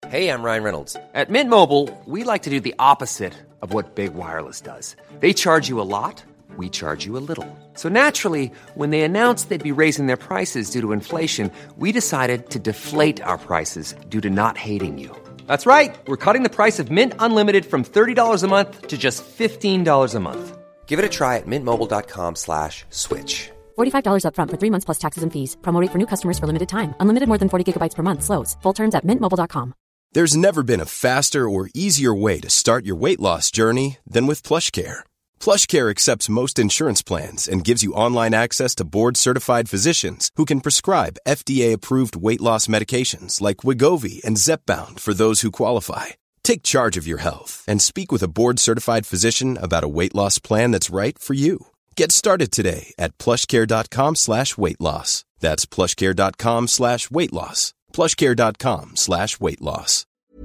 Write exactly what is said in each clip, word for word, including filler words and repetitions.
Hey, I'm Ryan Reynolds. At Mint Mobile, we like to do the opposite of what Big Wireless does. They charge you a lot, we charge you a little. So naturally, when they announced they'd be raising their prices due to inflation, we decided to deflate our prices due to not hating you. That's right. We're cutting the price of Mint Unlimited from thirty dollars a month to just fifteen dollars a month. Give it a try at mintmobile.com slash switch. forty-five dollars up front for three months plus taxes and fees. Promo rate for new customers for limited time. Unlimited more than forty gigabytes per month slows. Full terms at mint mobile dot com. There's never been a faster or easier way to start your weight loss journey than with PlushCare. PlushCare accepts most insurance plans and gives you online access to board-certified physicians who can prescribe F D A-approved weight loss medications like Wegovy and Zepbound for those who qualify. Take charge of your health and speak with a board-certified physician about a weight loss plan that's right for you. Get started today at plushcare.com slash weight loss. That's plushcare.com slash weight loss. plushcare.com slash weight loss.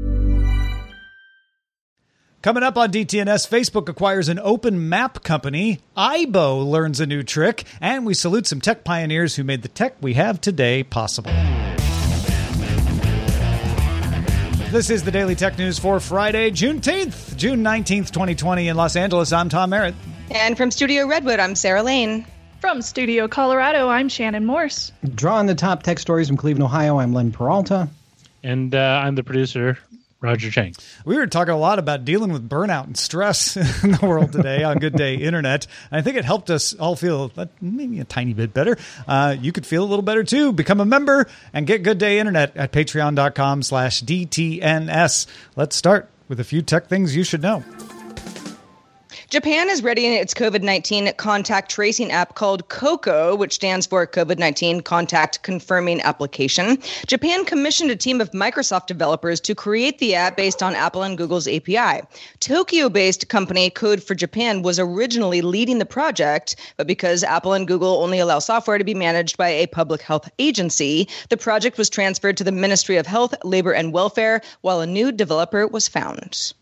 Coming up on D T N S, Facebook acquires an open map company, Aibo learns a new trick, and we salute some tech pioneers who made the tech we have today possible. This is the Daily Tech News for Friday, June tenth, June nineteenth, twenty twenty in Los Angeles. I'm Tom Merritt. And from Studio Redwood, I'm Sarah Lane. From Studio Colorado, I'm Shannon Morse. Drawing the top tech stories from Cleveland, Ohio, I'm Len Peralta. And uh, I'm the producer, Roger Chang. We were talking a lot about dealing with burnout and stress in the world today on Good Day Internet. And I think it helped us all feel maybe a tiny bit better. Uh, you could feel a little better too. Become a member and get Good Day Internet at patreon.com slash DTNS. Let's start with a few tech things you should know. Japan is readying its COVID nineteen contact tracing app called COCO, which stands for COVID nineteen Contact Confirming Application. Japan commissioned a team of Microsoft developers to create the app based on Apple and Google's A P I. Tokyo-based company Code for Japan was originally leading the project, but because Apple and Google only allow software to be managed by a public health agency, the project was transferred to the Ministry of Health, Labor, and Welfare, while a new developer was found.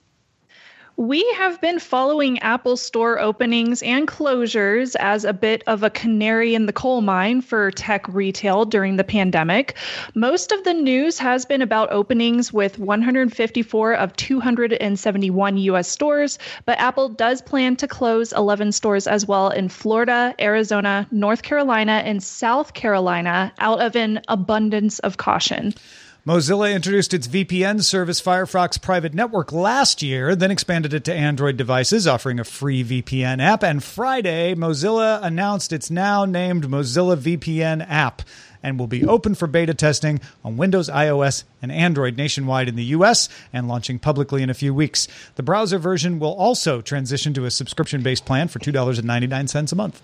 We have been following Apple Store openings and closures as a bit of a canary in the coal mine for tech retail during the pandemic. Most of the news has been about openings with one hundred fifty-four of two hundred seventy-one U S stores, but Apple does plan to close eleven stores as well in Florida, Arizona, North Carolina, and South Carolina out of an abundance of caution. Mozilla introduced its V P N service, Firefox Private Network, last year, then expanded it to Android devices, offering a free V P N app. And Friday, Mozilla announced it's now named Mozilla V P N App and will be open for beta testing on Windows, iOS, and Android nationwide in the U S and launching publicly in a few weeks. The browser version will also transition to a subscription-based plan for two dollars and ninety-nine cents a month.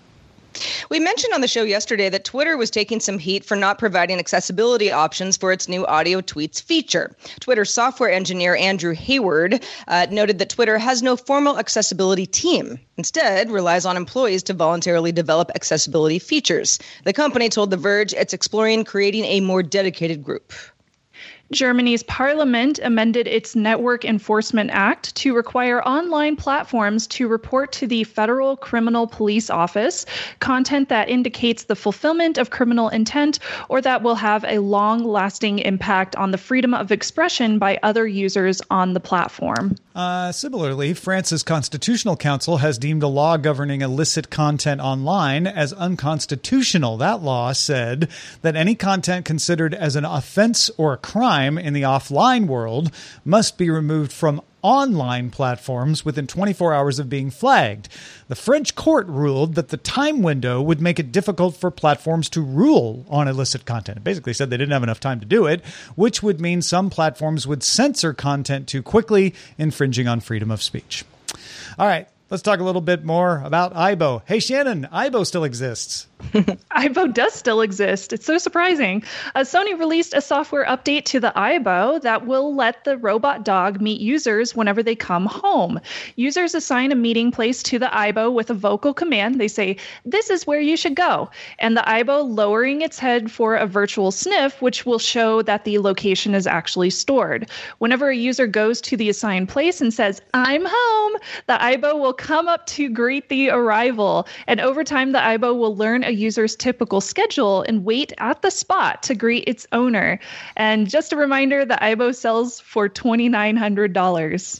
We mentioned on the show yesterday that Twitter was taking some heat for not providing accessibility options for its new audio tweets feature. Twitter software engineer Andrew Hayward uh, noted that Twitter has no formal accessibility team. Instead, relies on employees to voluntarily develop accessibility features. The company told The Verge it's exploring creating a more dedicated group. Germany's parliament amended its Network Enforcement Act to require online platforms to report to the Federal Criminal Police Office content that indicates the fulfillment of criminal intent or that will have a long-lasting impact on the freedom of expression by other users on the platform. Uh, similarly, France's Constitutional Council has deemed a law governing illicit content online as unconstitutional. That law said that any content considered as an offense or a crime in the offline world must be removed from online platforms within twenty-four hours of being flagged. The French court ruled that the time window would make it difficult for platforms to rule on illicit content. It basically said they didn't have enough time to do it, which would mean some platforms would censor content too quickly, infringing on freedom of speech. All right, let's talk a little bit more about Aibo. Hey, Shannon, Aibo still exists. Aibo does still exist. It's so surprising. Uh, Sony released a software update to the Aibo that will let the robot dog meet users whenever they come home. Users assign a meeting place to the Aibo with a vocal command. They say, "This is where you should go." And the Aibo lowering its head for a virtual sniff, which will show that the location is actually stored. Whenever a user goes to the assigned place and says, "I'm home," the Aibo will come up to greet the arrival. And over time, the Aibo will learn a user's typical schedule and wait at the spot to greet its owner. And just a reminder, the Aibo sells for two thousand nine hundred dollars.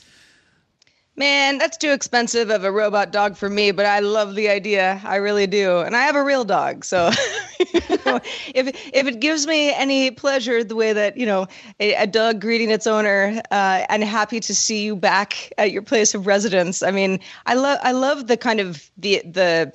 Man, that's too expensive of a robot dog for me, but I love the idea. I really do. And I have a real dog. So you know, if if it gives me any pleasure the way that, you know, a, a dog greeting its owner uh, and happy to see you back at your place of residence. I mean, I love I love the kind of the the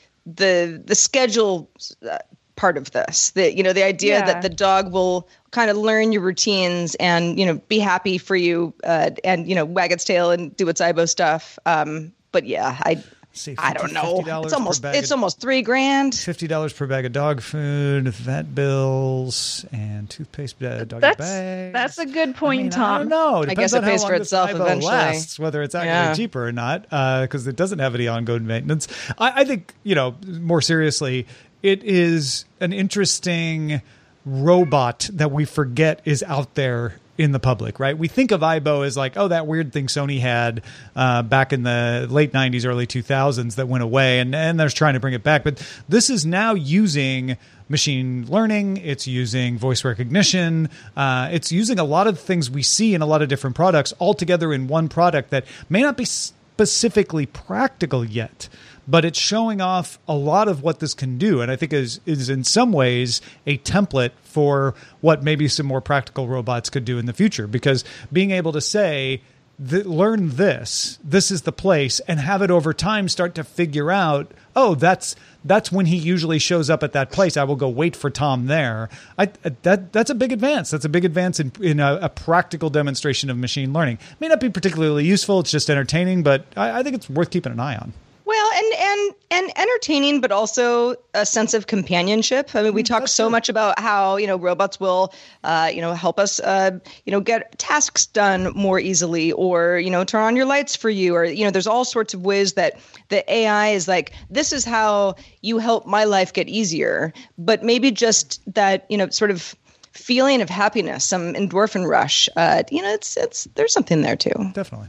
the the schedule uh, part of this. The, you know, the idea Yeah. that the dog will kind of learn your routines and, you know, be happy for you uh, and, you know, wag its tail and do its Aibo stuff. Um, but yeah, I, See, I don't know. fifty dollars It's almost, per bag it's of- almost three grand. fifty dollars per bag of dog food, vet bills, and toothpaste uh, doggy That's bags. that's a good point, I mean, Tom. I don't know. It I depends guess it on how pays long for this itself Aibo eventually. lasts, whether it's actually Yeah. cheaper or not, because it doesn't have any ongoing maintenance. I, I think, you know, more seriously, it is an interesting robot that we forget is out there in the public, right? We think of Aibo as like, oh, that weird thing Sony had uh, back in the late nineties, early two thousands that went away, and, and they're trying to bring it back. But this is now using machine learning. It's using voice recognition. Uh, it's using a lot of things we see in a lot of different products all together in one product that may not be specifically practical yet, but it's showing off a lot of what this can do. And I think is is in some ways a template for what maybe some more practical robots could do in the future. Because being able to say, th- learn this, this is the place, and have it over time start to figure out, oh, that's that's when he usually shows up at that place. I will go wait for Tom there. I, that that's a big advance. That's a big advance in, in a, a practical demonstration of machine learning. May not be particularly useful. It's just entertaining, but I, I think it's worth keeping an eye on. Well, and and and entertaining, but also a sense of companionship. I mean, we talk so much about how, you know, robots will, uh, you know, help us, uh, you know, get tasks done more easily, or, you know, turn on your lights for you, or, you know, there's all sorts of ways that the A I is like, this is how you help my life get easier. But maybe just that, you know, sort of feeling of happiness, some endorphin rush. Uh, you know, it's it's there's something there too. Definitely.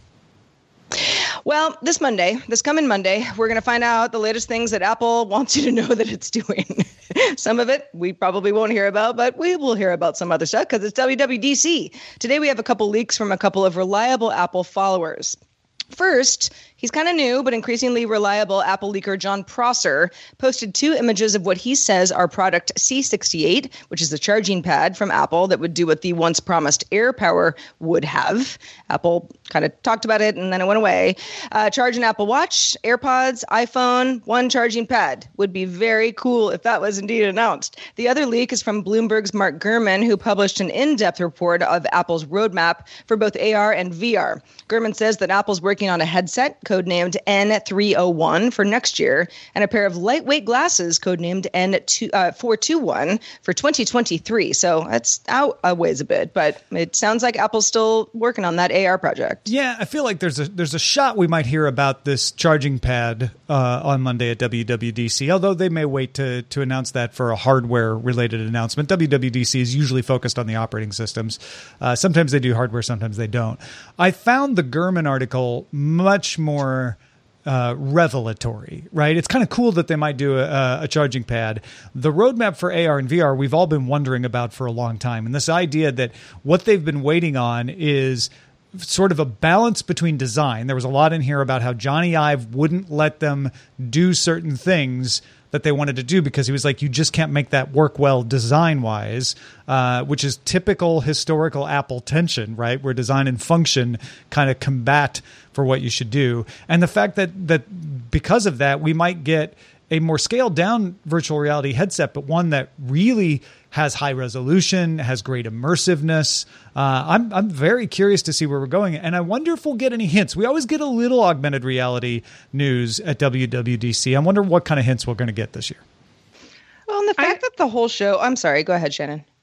Well, this Monday, this coming Monday, we're going to find out the latest things that Apple wants you to know that it's doing. Some of it we probably won't hear about, but we will hear about some other stuff because it's W W D C. Today, we have a couple leaks from a couple of reliable Apple followers. First, he's kind of new, but increasingly reliable Apple leaker John Prosser posted two images of what he says are product C sixty-eight, which is a charging pad from Apple that would do what the once promised AirPower would have. Apple kind of talked about it and then it went away. Uh, charge an Apple Watch, AirPods, iPhone, one charging pad. Would be very cool if that was indeed announced. The other leak is from Bloomberg's Mark Gurman, who published an in-depth report of Apple's roadmap for both A R and V R. Gurman says that Apple's working on a headset codenamed N three oh one for next year and a pair of lightweight glasses codenamed N four twenty-one for twenty twenty-three. So that's out a ways a bit, but it sounds like Apple's still working on that A R project. Yeah, I feel like there's a there's a shot we might hear about this charging pad uh, on Monday at W W D C, although they may wait to to announce that for a hardware-related announcement. W W D C is usually focused on the operating systems. Uh, sometimes they do hardware, sometimes they don't. I found the Gurman article much more uh, revelatory, right? It's kind of cool that they might do a, a charging pad. The roadmap for A R and V R, we've all been wondering about for a long time. And this idea that what they've been waiting on is sort of a balance between design. There was a lot in here about how Johnny Ive wouldn't let them do certain things that they wanted to do because he was like, you just can't make that work well design-wise, uh, which is typical historical Apple tension, right? Where design and function kind of combat for what you should do. And the fact that that because of that, we might get a more scaled-down virtual reality headset, but one that really has high resolution, has great immersiveness. Uh, I'm I'm very curious to see where we're going, and I wonder if we'll get any hints. We always get a little augmented reality news at W W D C. I wonder what kind of hints we're going to get this year. Well, and the fact I, that the whole show... I'm sorry, go ahead, Shannon.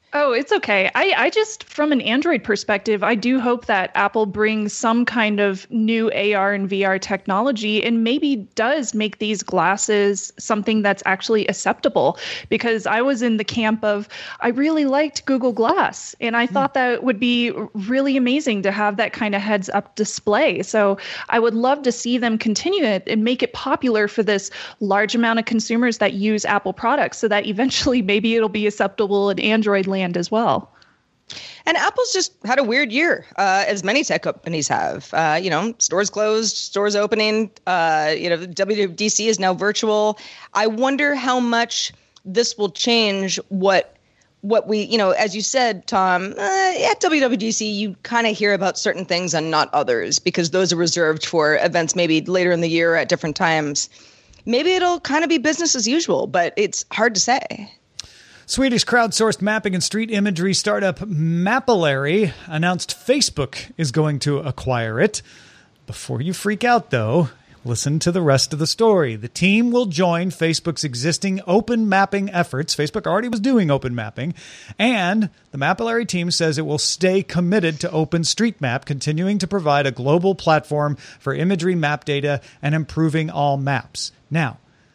Oh, it's okay. I, I just, from an Android perspective, I do hope that Apple brings some kind of new A R and V R technology and maybe does make these glasses something that's actually acceptable. Because I was in the camp of, I really liked Google Glass, and I thought that it would be really amazing to have that kind of heads-up display. So I would love to see them continue it and make it popular for this large amount of consumers that use Apple products, so that eventually maybe it'll be acceptable in Android land as well. And Apple's just had a weird year, uh, as many tech companies have. Uh, you know, stores closed, stores opening. Uh, you know, W W D C is now virtual. I wonder how much this will change what what we, you know, as you said, Tom, uh, at W W D C, you kind of hear about certain things and not others, because those are reserved for events maybe later in the year at different times. Maybe it'll kind of be business as usual, but it's hard to say. Swedish crowdsourced mapping and street imagery startup Mapillary announced Facebook is going to acquire it. Before you freak out, though, listen to the rest of the story. The team will join Facebook's existing open mapping efforts. Facebook already was doing open mapping. And the Mapillary team says it will stay committed to OpenStreetMap, continuing to provide a global platform for imagery, map data, and improving all maps. Now,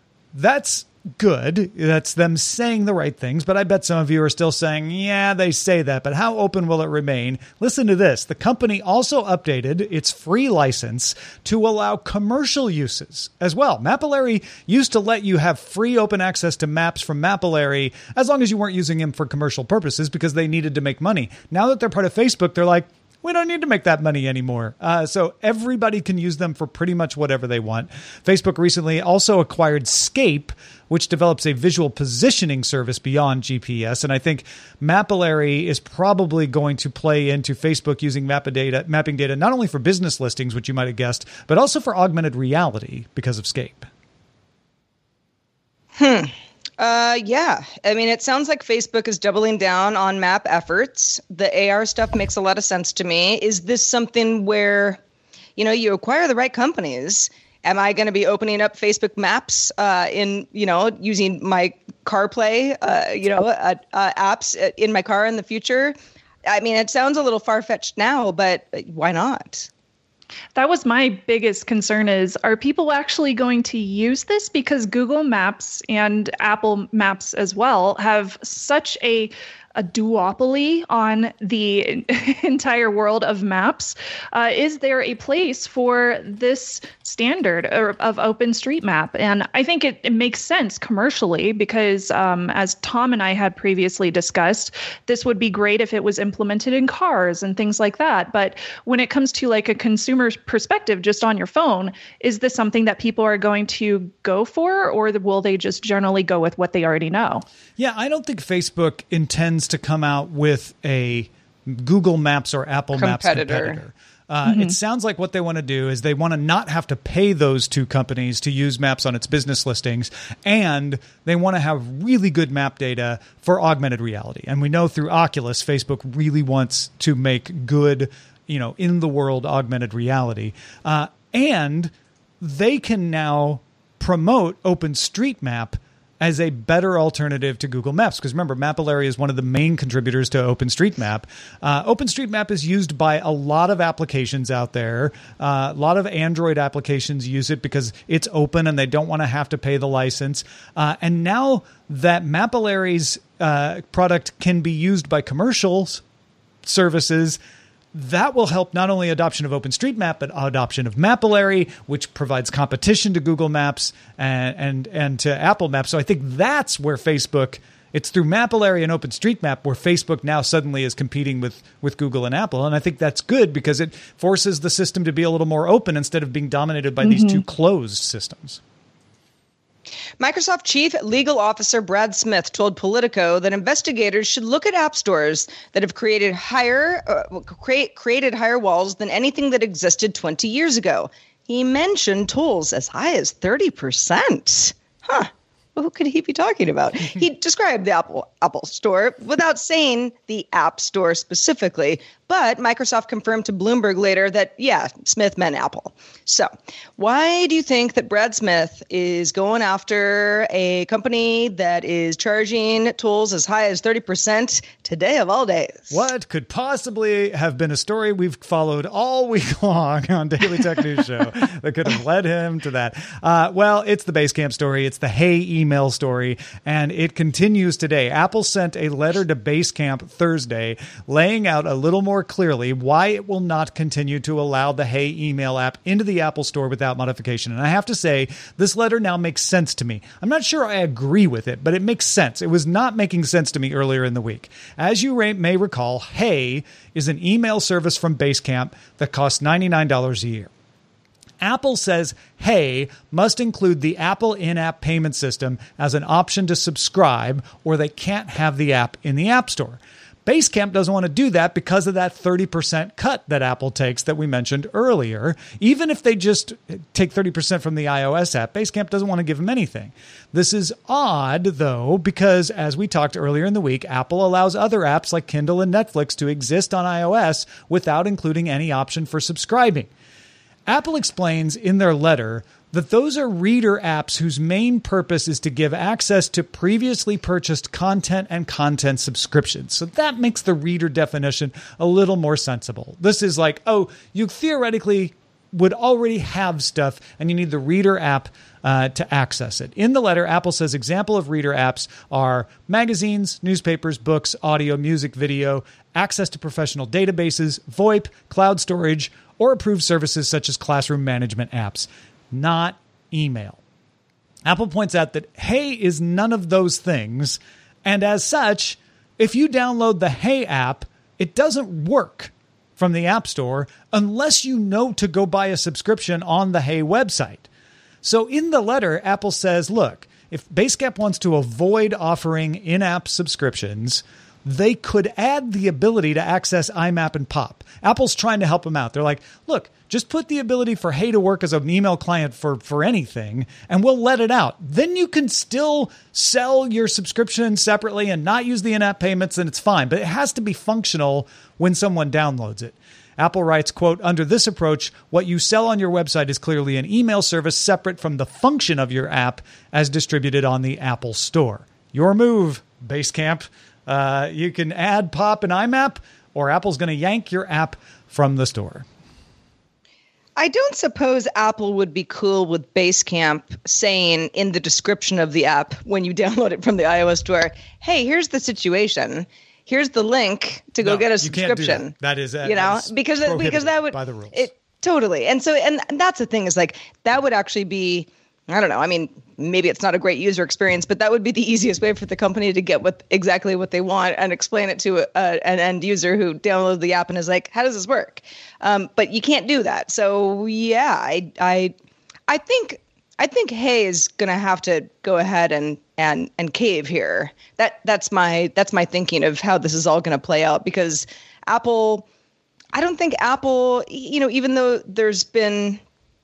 that's good. That's them saying the right things, but I bet some of you are still saying, yeah, they say that, but how open will it remain? Listen to this. The company also updated its free license to allow commercial uses as well. Mapillary used to let you have free open access to maps from Mapillary as long as you weren't using them for commercial purposes because they needed to make money. Now that they're part of Facebook, they're like, we don't need to make that money anymore. Uh, so everybody can use them for pretty much whatever they want. Facebook recently also acquired Scape, which develops a visual positioning service beyond G P S. And I think Mapillary is probably going to play into Facebook using map data, mapping data, not only for business listings, which you might have guessed, but also for augmented reality because of Scape. Hmm. Uh, yeah. I mean, it sounds like Facebook is doubling down on map efforts. The A R stuff makes a lot of sense to me. Is this something where, you know, you acquire the right companies? Am I going to be opening up Facebook Maps uh, in, you know, using my CarPlay, uh, you know, uh, uh, apps in my car in the future? I mean, it sounds a little far-fetched now, but why not? That was my biggest concern is, are people actually going to use this? Because Google Maps and Apple Maps as well have such a a duopoly on the entire world of maps. Uh, is there a place for this standard of OpenStreetMap? And I think it, it makes sense commercially because, um, as Tom and I had previously discussed, this would be great if it was implemented in cars and things like that. But when it comes to like a consumer's perspective, just on your phone, is this something that people are going to go for, or will they just generally go with what they already know? Yeah, I don't think Facebook intends to come out with a Google Maps or Apple competitor. Maps competitor. Uh, Mm-hmm. It sounds like what they want to do is they want to not have to pay those two companies to use maps on its business listings, and they want to have really good map data for augmented reality. And we know through Oculus, Facebook really wants to make good, you know, in the world augmented reality. Uh, and they can now promote OpenStreetMap as a better alternative to Google Maps. Because remember, Mapillary is one of the main contributors to OpenStreetMap. Uh, OpenStreetMap is used by a lot of applications out there. Uh, a lot of Android applications use it because it's open and they don't want to have to pay the license. Uh, and now that Mapillary's uh, product can be used by commercials services, that will help not only adoption of OpenStreetMap, but adoption of Mapillary, which provides competition to Google Maps and, and, and to Apple Maps. So I think that's where Facebook, it's through Mapillary and OpenStreetMap where Facebook now suddenly is competing with, with Google and Apple. And I think that's good because it forces the system to be a little more open instead of being dominated by mm-hmm. these two closed systems. Microsoft Chief Legal Officer Brad Smith told Politico that investigators should look at app stores that have created higher uh, create, created higher walls than anything that existed twenty years ago. He mentioned tools as high as thirty percent. Huh. Well, who could he be talking about? He described the Apple Apple Store without saying the App Store specifically, But Microsoft confirmed to Bloomberg later that, yeah, Smith meant Apple. So why do you think that Brad Smith is going after a company that is charging tools as high as thirty percent today of all days? What could possibly have been a story we've followed all week long on Daily Tech News Show that could have led him to that? Uh, well, it's the Basecamp story. It's the Hey email story, and it continues today. Apple sent a letter to Basecamp Thursday laying out a little more clearly why it will not continue to allow the Hey email app into the Apple Store without modification. And I have to say, this letter now makes sense to me. I'm not sure I agree with it, but it makes sense. It was not making sense to me earlier in the week. As you may recall, Hey is an email service from Basecamp that costs ninety-nine dollars a year. Apple says Hey must include the Apple in-app payment system as an option to subscribe, or they can't have the app in the App Store. Basecamp doesn't want to do that because of that thirty percent cut that Apple takes that we mentioned earlier. Even if they just take thirty percent from the iOS app, Basecamp doesn't want to give them anything. This is odd, though, because as we talked earlier in the week, Apple allows other apps like Kindle and Netflix to exist on iOS without including any option for subscribing. Apple explains in their letter that those are reader apps whose main purpose is to give access to previously purchased content and content subscriptions. So that makes the reader definition a little more sensible. This is like, oh, you theoretically would already have stuff and you need the reader app uh, to access it. In the letter, Apple says example of reader apps are magazines, newspapers, books, audio, music, video, access to professional databases, VoIP, cloud storage, or approved services such as classroom management apps. Not email. Apple points out that Hey is none of those things, and as such, if you download the Hey app, it doesn't work from the App Store unless you know to go buy a subscription on the Hey website. So in the letter, Apple says, look, if Basecamp wants to avoid offering in-app subscriptions, they could add the ability to access I M A P and Pop. Apple's trying to help them out. They're like, look, just put the ability for Hey to work as an email client for, for anything, and we'll let it out. Then you can still sell your subscription separately and not use the in-app payments, and it's fine. But it has to be functional when someone downloads it. Apple writes, quote, under this approach, what you sell on your website is clearly an email service separate from the function of your app as distributed on the Apple Store. Your move, Basecamp. Uh, you can add Pop and I M A P, or Apple's going to yank your app from the store. I don't suppose Apple would be cool with Basecamp saying in the description of the app when you download it from the iOS store, hey, here's the situation. Here's the link to go no, get a you subscription. Can't do that. that is, uh, you know, because because that would by the rules. It, totally. And so and, and that's the thing is like that would actually be, I don't know. I mean, maybe it's not a great user experience, but that would be the easiest way for the company to get what exactly what they want and explain it to a, an end user who downloads the app and is like, how does this work? Um, but you can't do that. So yeah, I I I think I think Hey is going to have to go ahead and and and cave here. That that's my that's my thinking of how this is all going to play out, because Apple, I don't think Apple, you know, even though there's been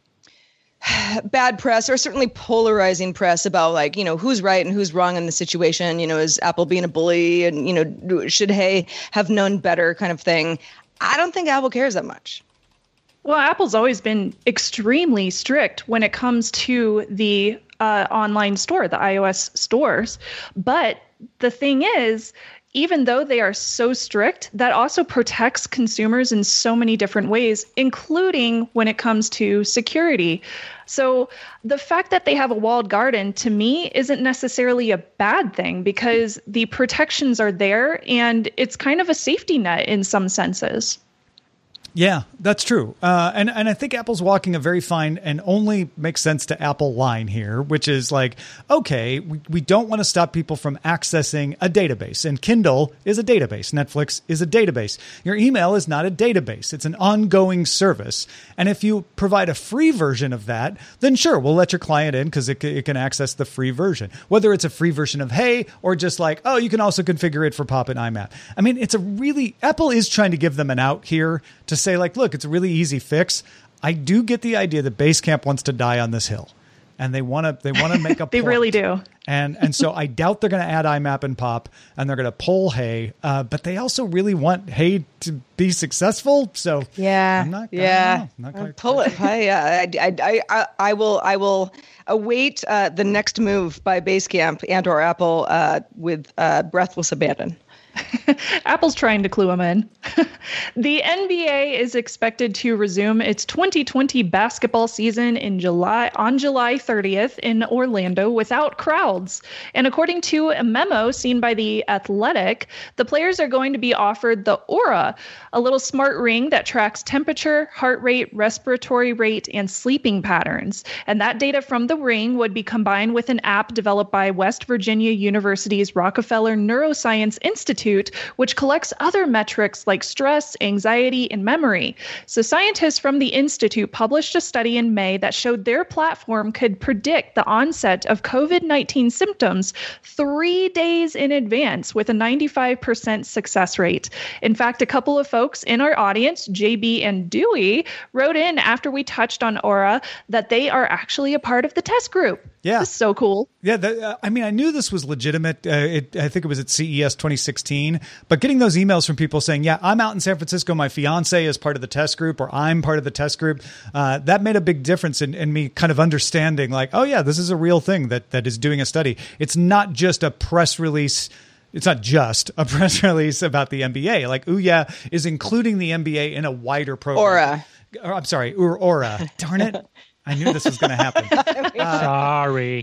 bad press, or certainly polarizing press about like, you know, who's right and who's wrong in the situation, you know, is Apple being a bully and, you know, should Hey have known better kind of thing. I don't think Apple cares that much. Well, Apple's always been extremely strict when it comes to the uh, online store, the iOS stores. But the thing is, even though they are so strict, that also protects consumers in so many different ways, including when it comes to security. So the fact that they have a walled garden, to me, isn't necessarily a bad thing, because the protections are there and it's kind of a safety net in some senses. Yeah, that's true. Uh, and, and I think Apple's walking a very fine and only makes sense to Apple line here, which is like, okay, we, we don't want to stop people from accessing a database. And Kindle is a database. Netflix is a database. Your email is not a database. It's an ongoing service. And if you provide a free version of that, then sure, we'll let your client in because it, it can access the free version. Whether it's a free version of Hey or just like, oh, you can also configure it for Pop and I M A P. I mean, it's a really, Apple is trying to give them an out here to say like, look, it's a really easy fix. I do get the idea that Basecamp wants to die on this hill. and they want to they want to make a They point. really do. And and so I doubt they're going to add I MAP and POP, and they're going to pull Hay. Uh, but they also really want Hay to be successful. So yeah, I'm not, yeah, I don't know, not pull it. I, uh, I, I, I, I will, I will await uh, the next move by Basecamp and or Apple uh, with uh, breathless abandon. Apple's trying to clue them in. The N B A is expected to resume its twenty twenty basketball season in July on July thirtieth in Orlando without crowds. And according to a memo seen by The Athletic, the players are going to be offered the Aura, a little smart ring that tracks temperature, heart rate, respiratory rate, and sleeping patterns. And that data from the ring would be combined with an app developed by West Virginia University's Rockefeller Neuroscience Institute, which collects other metrics like stress, anxiety, and memory. So scientists from the Institute published a study in May that showed their platform could predict the onset of COVID nineteen symptoms three days in advance with a ninety-five percent success rate. In fact, a couple of folks in our audience, J B and Dewey, wrote in after we touched on Aura that they are actually a part of the test group. Yeah. This is so cool. Yeah, the, uh, I mean, I knew this was legitimate. Uh, it, I think it was at C E S twenty sixteen. But getting those emails from people saying, yeah, I'm out in San Francisco, my fiance is part of the test group, or I'm part of the test group, uh, that made a big difference in, in me kind of understanding like, oh, yeah, this is a real thing that that is doing a study. It's not just a press release. It's not just a press release about the N B A. Like, Ouya is including the N B A in a wider program. Aura. Or, I'm sorry, or Aura. Darn it. I knew this was going to happen. Uh, Sorry.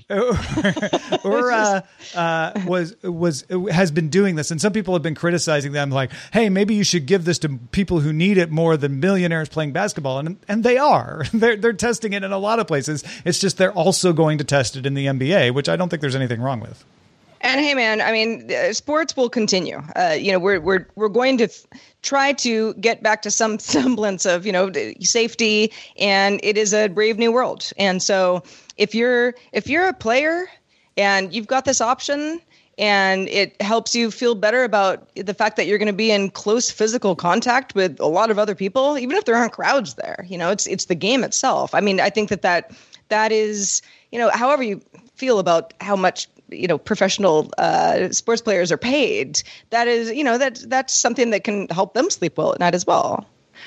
Aura uh, was was has been doing this, and some people have been criticizing them, like, "Hey, maybe you should give this to people who need it more than millionaires playing basketball." And and they are. They're they're testing it in a lot of places. It's just they're also going to test it in the N B A, which I don't think there's anything wrong with. And hey, man, I mean, uh, sports will continue. Uh, you know, we're we're we're going to f- try to get back to some semblance of, you know, safety, and it is a brave new world. And so, if you're if you're a player and you've got this option, and it helps you feel better about the fact that you're going to be in close physical contact with a lot of other people, even if there aren't crowds there, you know, it's it's the game itself. I mean, I think that that that is, you know, however you feel about how much, you know, professional uh, sports players are paid, that is, you know, that that's something that can help them sleep well at night as well.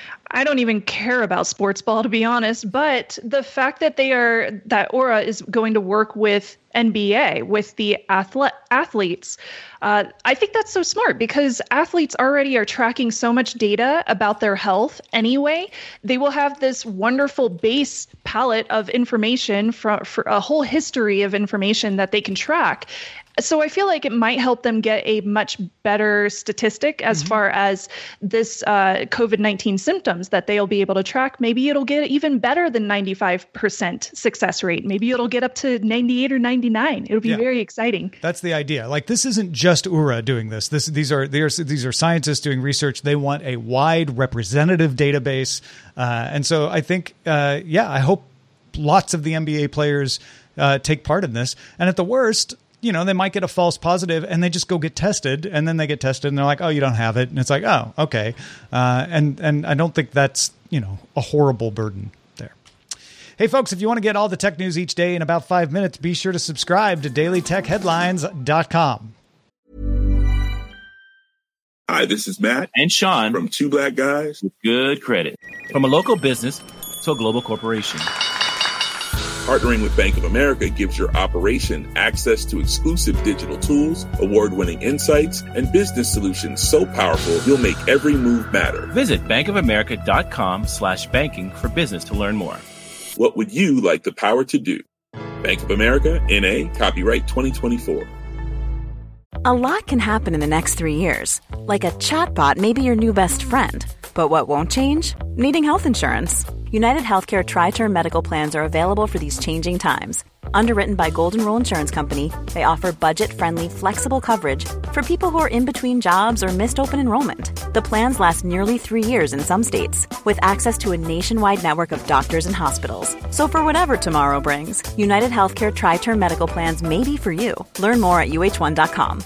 I don't even care about sports ball, to be honest, but the fact that they are, that Aura is going to work with N B A, with the athlete, athletes, uh, I think that's so smart because athletes already are tracking so much data about their health anyway. They will have this wonderful base palette of information for, for a whole history of information that they can track. So I feel like it might help them get a much better statistic as mm-hmm. far as this uh, COVID nineteen symptoms that they'll be able to track. Maybe it'll get even better than ninety-five percent success rate. Maybe it'll get up to ninety-eight or ninety-nine. It'll be yeah. very exciting. That's the idea. Like, this isn't just Oura doing this. This these are these are scientists doing research. They want a wide representative database, uh, and so I think, uh, yeah, I hope lots of the N B A players uh, take part in this. And at the worst, you know, they might get a false positive and they just go get tested, and then they get tested and they're like, oh, you don't have it. And it's like, oh, okay. Uh, and, and I don't think that's, you know, a horrible burden there. Hey, folks, if you want to get all the tech news each day in about five minutes, be sure to subscribe to daily tech headlines dot com. Hi, this is Matt and Sean from Two Black Guys with Good Credit. From a local business to a global corporation, partnering with Bank of America gives your operation access to exclusive digital tools, award-winning insights, and business solutions so powerful you'll make every move matter. Visit bankofamerica.com slash banking for business to learn more. What would you like the power to do? Bank of America, N A, copyright twenty twenty-four. A lot can happen in the next three years. Like a chatbot may be your new best friend. But what won't change? Needing health insurance. United Healthcare Tri-Term Medical Plans are available for these changing times. Underwritten by Golden Rule Insurance Company, they offer budget-friendly, flexible coverage for people who are in between jobs or missed open enrollment. The plans last nearly three years in some states, with access to a nationwide network of doctors and hospitals. So for whatever tomorrow brings, United Healthcare Tri-Term Medical Plans may be for you. Learn more at U H one dot com.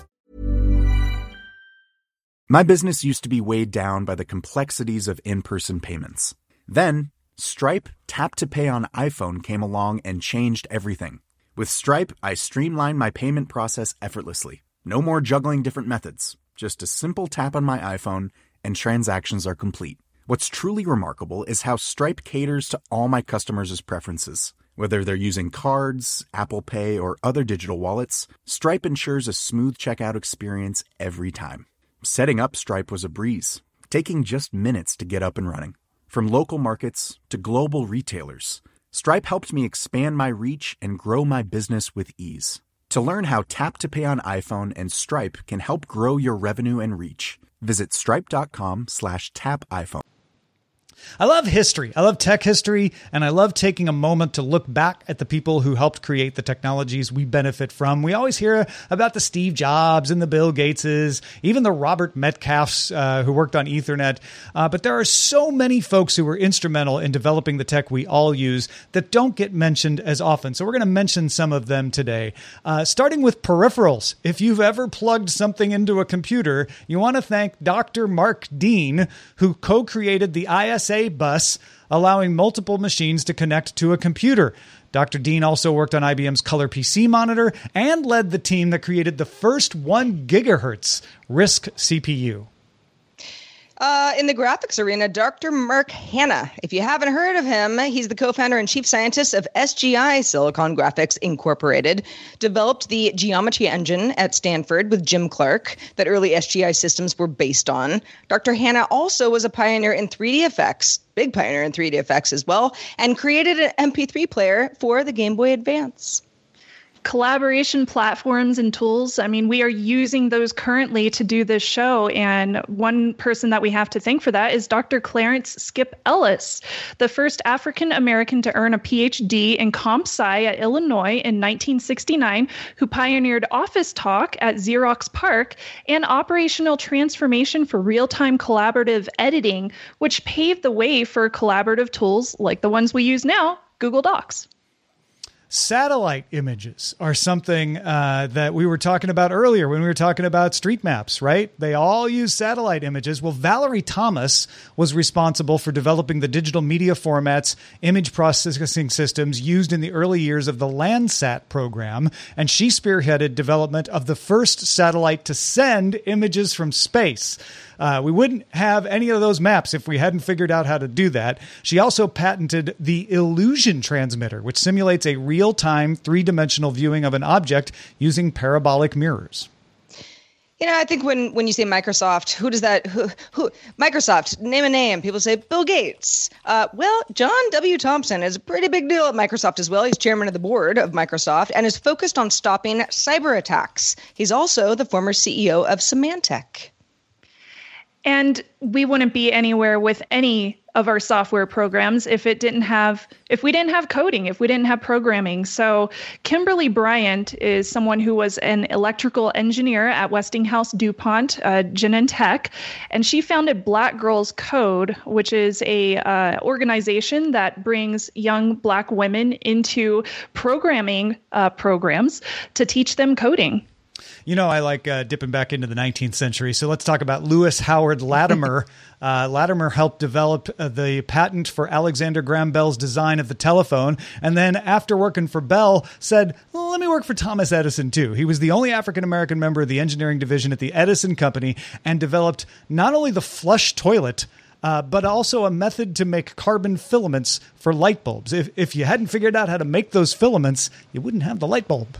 My business used to be weighed down by the complexities of in-person payments. Then, Stripe Tap to Pay on iPhone came along and changed everything. With Stripe, I streamlined my payment process effortlessly. No more juggling different methods. Just a simple tap on my iPhone and transactions are complete. What's truly remarkable is how Stripe caters to all my customers' preferences. Whether they're using cards, Apple Pay, or other digital wallets, Stripe ensures a smooth checkout experience every time. Setting up Stripe was a breeze, taking just minutes to get up and running. From local markets to global retailers, Stripe helped me expand my reach and grow my business with ease. To learn how Tap to Pay on iPhone and Stripe can help grow your revenue and reach, visit stripe.com slash tap iPhone. I love history. I love tech history, and I love taking a moment to look back at the people who helped create the technologies we benefit from. We always hear about the Steve Jobs and the Bill Gateses, even the Robert Metcalfs uh, who worked on Ethernet. Uh, but there are so many folks who were instrumental in developing the tech we all use that don't get mentioned as often. So we're going to mention some of them today, uh, starting with peripherals. If you've ever plugged something into a computer, you want to thank Doctor Mark Dean, who co-created the I S A bus, allowing multiple machines to connect to a computer. Doctor Dean also worked on I B M's Color P C monitor and led the team that created the first one gigahertz RISC C P U. Uh, in the graphics arena, Doctor Mark Hanna. If you haven't heard of him, he's the co-founder and chief scientist of S G I Silicon Graphics Incorporated, developed the geometry engine at Stanford with Jim Clark that early S G I systems were based on. Doctor Hanna also was a pioneer in three D effects, big pioneer in three D effects as well, and created an M P three player for the Game Boy Advance. Collaboration platforms and tools. I mean, we are using those currently to do this show. And one person that we have to thank for that is Doctor Clarence Skip Ellis, the first African American to earn a P H D in comp sci at Illinois in nineteen sixty-nine, who pioneered Office Talk at Xerox PARC and operational transformation for real-time collaborative editing, which paved the way for collaborative tools like the ones we use now, Google Docs. Satellite images are something uh, that we were talking about earlier when we were talking about street maps, right? They all use satellite images. Well, Valerie Thomas was responsible for developing the digital media formats, image processing systems used in the early years of the Landsat program, and she spearheaded development of the first satellite to send images from space. Uh, we wouldn't have any of those maps if we hadn't figured out how to do that. She also patented the Illusion Transmitter, which simulates a real-time three-dimensional viewing of an object using parabolic mirrors. You know, I think when, when you say Microsoft, who does that, who, who, Microsoft, name a name. People say Bill Gates. Uh, well, John W. Thompson is a pretty big deal at Microsoft as well. He's chairman of the board of Microsoft and is focused on stopping cyber attacks. He's also the former C E O of Symantec. And we wouldn't be anywhere with any of our software programs if it didn't have, if we didn't have coding, if we didn't have programming. So Kimberly Bryant is someone who was an electrical engineer at Westinghouse DuPont, uh, Genentech, and she founded Black Girls Code, which is a uh, organization that brings young Black women into programming uh, programs to teach them coding. You know, I like uh, dipping back into the nineteenth century. So let's talk about Lewis Howard Latimer. uh, Latimer helped develop uh, the patent for Alexander Graham Bell's design of the telephone. And then after working for Bell, said, well, let me work for Thomas Edison, too. He was the only African-American member of the engineering division at the Edison Company and developed not only the flush toilet, Uh, but also a method to make carbon filaments for light bulbs. If, if you hadn't figured out how to make those filaments, you wouldn't have the light bulb.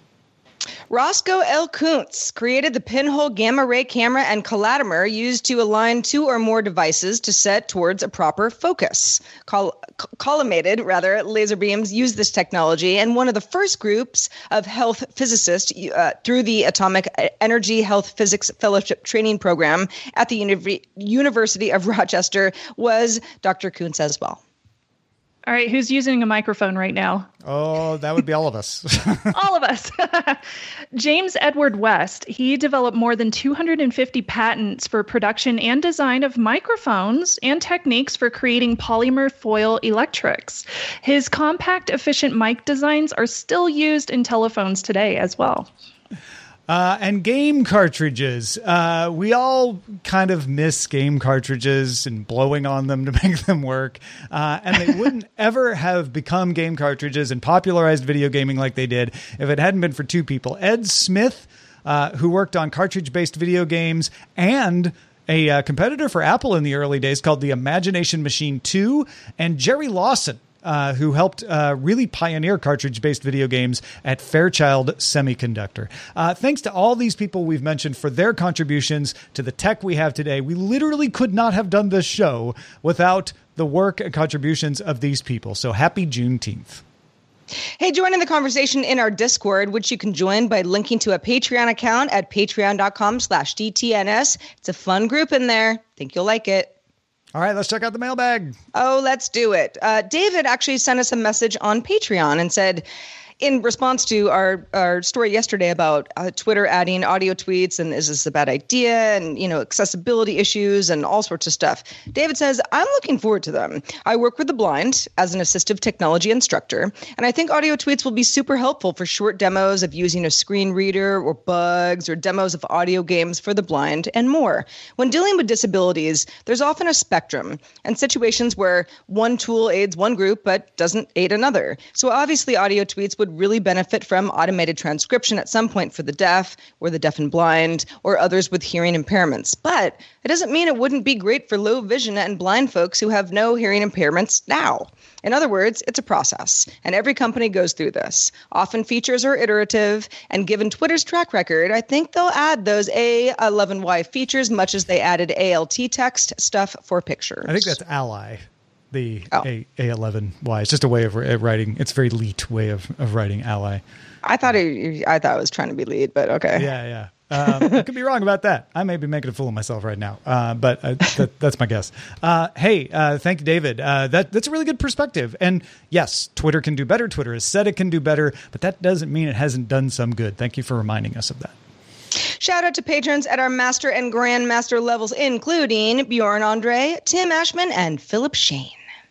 Roscoe L. Kuntz created the pinhole gamma ray camera and collatomer used to align two or more devices to set towards a proper focus. Col- collimated, rather, laser beams use this technology, and one of the first groups of health physicists uh, through the Atomic Energy Health Physics Fellowship Training Program at the Uni- University of Rochester was Doctor Kuntz as well. All right, who's using a microphone right now? Oh, that would be all of us. All of us. James Edward West, he developed more than two hundred fifty patents for production and design of microphones and techniques for creating polymer foil electrics. His compact, efficient mic designs are still used in telephones today as well. Uh, and game cartridges. Uh, we all kind of miss game cartridges and blowing on them to make them work. Uh, and they wouldn't ever have become game cartridges and popularized video gaming like they did if it hadn't been for two people. Ed Smith, uh, who worked on cartridge-based video games, and a uh, competitor for Apple in the early days called the Imagination Machine two, and Jerry Lawson, Uh, who helped uh, really pioneer cartridge-based video games at Fairchild Semiconductor. Uh, thanks to all these people we've mentioned for their contributions to the tech we have today. We literally could not have done this show without the work and contributions of these people. So happy Juneteenth. Hey, join in the conversation in our Discord, which you can join by linking to a Patreon account at patreon.com slash DTNS. It's a fun group in there. Think you'll like it. All right, let's check out the mailbag. Oh, let's do it. Uh, David actually sent us a message on Patreon and said, in response to our, our story yesterday about uh, Twitter adding audio tweets and is this a bad idea and, you know, accessibility issues and all sorts of stuff. David says, I'm looking forward to them. I work with the blind as an assistive technology instructor, and I think audio tweets will be super helpful for short demos of using a screen reader or bugs or demos of audio games for the blind and more. When dealing with disabilities, there's often a spectrum and situations where one tool aids one group but doesn't aid another. So obviously audio tweets would really benefit from automated transcription at some point for the deaf or the deaf and blind or others with hearing impairments. But it doesn't mean it wouldn't be great for low vision and blind folks who have no hearing impairments now. In other words, it's a process, and every company goes through this. Often features are iterative, and given Twitter's track record, I think they'll add those A eleven Y features much as they added A L T text stuff for pictures. I think that's Ally. The oh. A eleven Y. It's just a way of writing. It's a very leet way of, of writing Ally. I thought it, I thought it was trying to be lead, but okay. Yeah, yeah. Um, I could be wrong about that. I may be making a fool of myself right now, uh, but uh, that, that's my guess. Uh, hey, uh, thank you, David. Uh, that that's a really good perspective. And yes, Twitter can do better. Twitter has said it can do better, but that doesn't mean it hasn't done some good. Thank you for reminding us of that. Shout out to patrons at our master and grandmaster levels, including Bjorn Andre, Tim Ashman, and Philip Shane.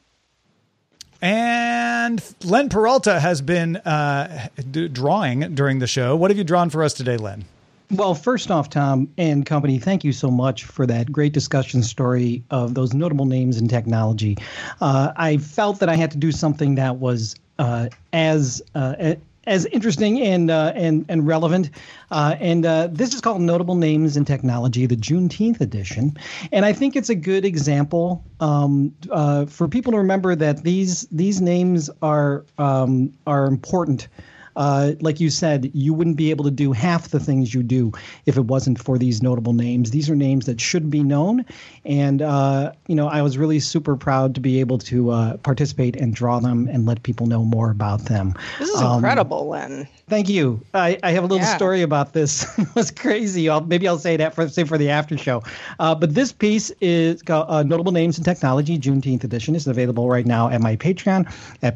And Len Peralta has been uh, d- drawing during the show. What have you drawn for us today, Len? Well, first off, Tom and company, thank you so much for that great discussion story of those notable names in technology. Uh, I felt that I had to do something that was uh, as uh, as interesting and uh, and and relevant. Uh, and uh, this is called Notable Names in Technology, the Juneteenth edition. And I think it's a good example um, uh, for people to remember that these these names are um, are important. Uh, like you said, you wouldn't be able to do half the things you do if it wasn't for these notable names. These are names that should be known. And, uh, you know, I was really super proud to be able to uh, participate and draw them and let people know more about them. This is um, incredible, Len. Thank you. I, I have a little yeah. story about this. It was crazy. I'll, maybe I'll say that for say for the after show. Uh, but this piece is called uh, Notable Names in Technology, Juneteenth edition. It's available right now at my Patreon at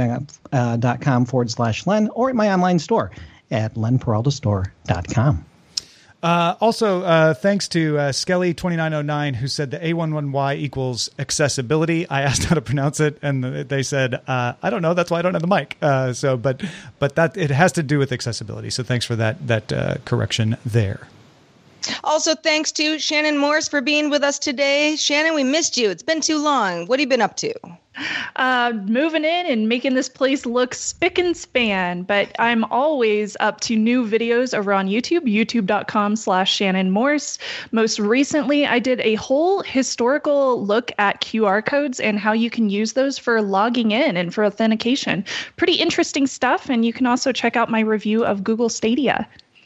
patreon.com forward slash Len or at my online store at len peralta store dot com. Uh, also, uh, thanks to uh, Skelly twenty-nine oh nine, who said the A eleven Y equals accessibility. I asked how to pronounce it, and they said, uh, I don't know. That's why I don't have the mic. Uh, so, but but that it has to do with accessibility. So thanks for that that uh, correction there. Also, thanks to Shannon Morse for being with us today. Shannon, we missed you. It's been too long. What have you been up to? Uh, moving in and making this place look spick and span. But I'm always up to new videos over on YouTube, youtube.com slash Shannon Morse. Most recently, I did a whole historical look at Q R codes and how you can use those for logging in and for authentication. Pretty interesting stuff. And you can also check out my review of Google Stadia.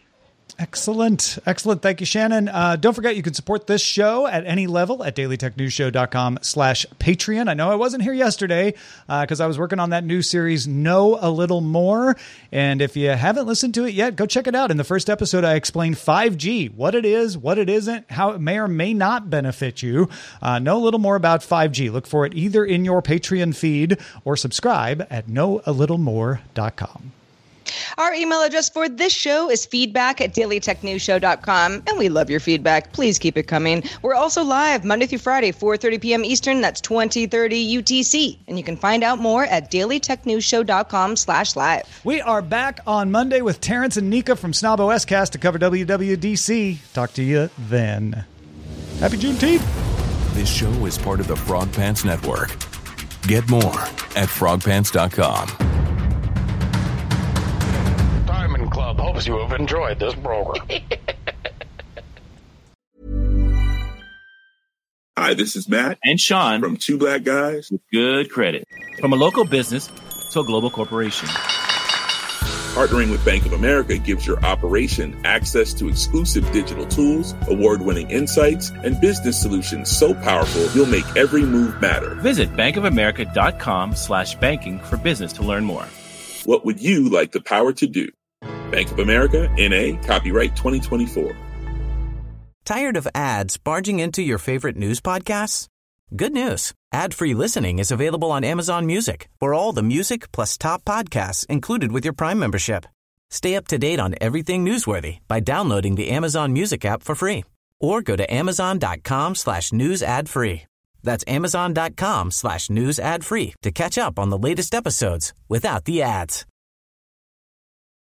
Excellent. Excellent. Thank you, Shannon. Uh, don't forget, you can support this show at any level at dailytechnewsshow.com slash Patreon. I know I wasn't here yesterday because uh, I was working on that new series, Know a Little More. And if you haven't listened to it yet, go check it out. In the first episode, I explained five G, what it is, what it isn't, how it may or may not benefit you. Uh, know a little more about five G. Look for it either in your Patreon feed or subscribe at know a little more dot com. Our email address for this show is feedback at daily tech news show dot com, and we love your feedback. Please keep it coming. We're also live Monday through Friday, four thirty p.m. Eastern. That's twenty thirty U T C. And you can find out more at daily tech news show dot com slash live. We are back on Monday with Terrence and Nika from Snob O S Cast to cover W W D C. Talk to you then. Happy Juneteenth. This show is part of the Frog Pants Network. Get more at frog pants dot com. Diamond Club hopes you have enjoyed this program. Hi, this is Matt and Sean from Two Black Guys with Good Credit. From a local business to a global corporation, partnering with Bank of America gives your operation access to exclusive digital tools, award-winning insights, and business solutions so powerful you'll make every move matter. Visit bankofamerica.com slash banking for business to learn more. What would you like the power to do? Bank of America, N A, copyright twenty twenty-four. Tired of ads barging into your favorite news podcasts? Good news. Ad-free listening is available on Amazon Music for all the music plus top podcasts included with your Prime membership. Stay up to date on everything newsworthy by downloading the Amazon Music app for free or go to amazon.com slash news ad free. That's amazon.com slash news ad free to catch up on the latest episodes without the ads.